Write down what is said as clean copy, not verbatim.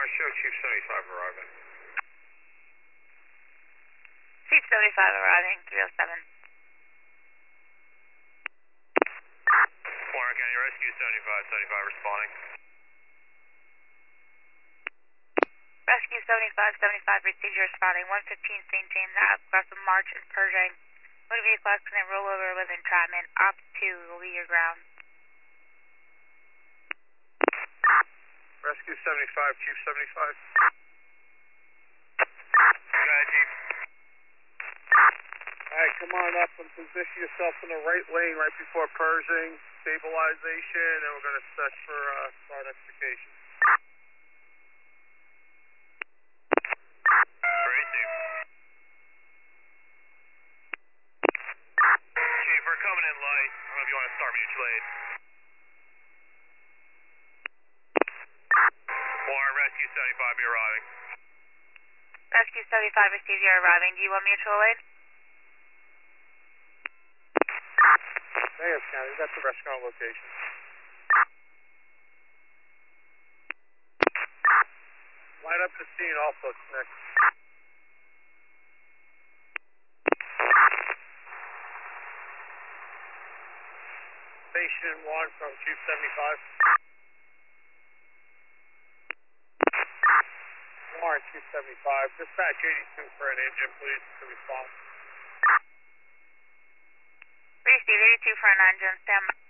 show Chief 75 arriving. Chief 75 arriving, 307. Warren County Rescue 75 responding. Rescue 75 received your responding 115 St. James Ave, aggressive march and Pershing. Motor vehicle accident, rollover with entrapment. Ops 2 will be your ground. Rescue 75, Chief 75. Go ahead, Chief. Alright, come on up and position yourself in the right lane right before Pershing. Stabilization, and we're going to set for identification. Chief, we're coming in light. I don't know if you want to start mutual aid. Warren, Rescue 75, you're arriving. Rescue 75 received your arriving. Do you want mutual aid? Mayors County, that's the restaurant location. Light up the scene also, Nick. Station 1 from Chief 75. Warren, Chief 75. Dispatch 82 for an engine, please, to respond. Received 82 for an engine, stand by.